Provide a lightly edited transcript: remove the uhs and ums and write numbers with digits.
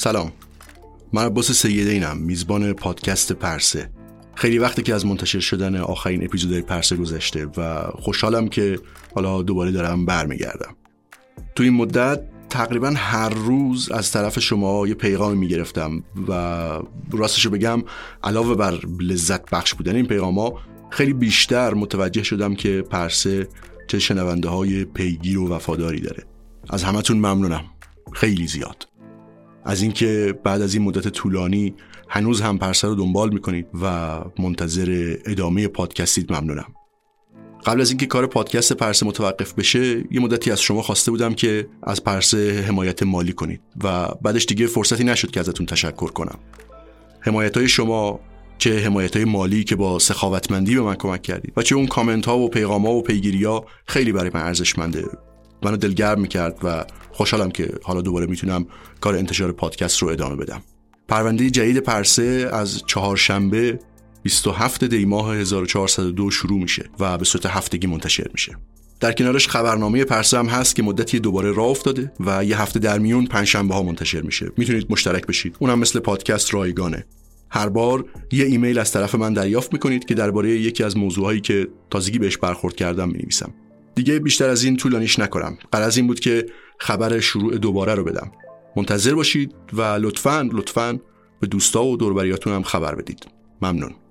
سلام، من عباس سیدینم، میزبان پادکست پرسه. خیلی وقته که از منتشر شدن آخرین اپیزودهای پرسه گذشته و خوشحالم که حالا دوباره دارم برمیگردم. تو این مدت تقریبا هر روز از طرف شما یه پیغام میگرفتم و راستشو بگم علاوه بر لذت بخش بودن این پیغاما خیلی بیشتر متوجه شدم که پرسه چه شنونده های پیگیر و وفاداری داره. از همتون ممنونم، خیلی زیاد. از اینکه بعد از این مدت طولانی هنوز هم پرسه رو دنبال میکنید و منتظر ادامه پادکستید ممنونم. قبل از اینکه کار پادکست پرسه متوقف بشه یه مدتی از شما خواسته بودم که از پرسه حمایت مالی کنید و بعدش دیگه فرصتی نشد که ازتون تشکر کنم. حمایت‌های شما، چه حمایت‌های مالی که با سخاوتمندی به من کمک کردید و چه اون کامنت‌ها و پیغام‌ها و پیگیری‌ها، خیلی برای من ارزشمنده. منو دلگرم میکرد و خوشحالم که حالا دوباره میتونم کار انتشار پادکست رو ادامه بدم. پرونده جدید پرسه از چهارشنبه 27 دی ماه 1402 شروع میشه و به صورت هفتگی منتشر میشه. در کنارش خبرنامه پرسه هم هست که مدتی دوباره راه افتاده و یه هفته در میون پنجشنبه ها منتشر میشه. میتونید مشترک بشید. اونم مثل پادکست رایگانه. هر بار یه ایمیل از طرف من دریافت میکنید که درباره یکی از موضوعایی که تازگی بهش برخورد کردم مینویسم. دیگه بیشتر از این طولانیش نکنم. غرض این بود که خبر شروع دوباره رو بدم. منتظر باشید و لطفاً به دوستا و دور و بریاتون هم خبر بدید. ممنون.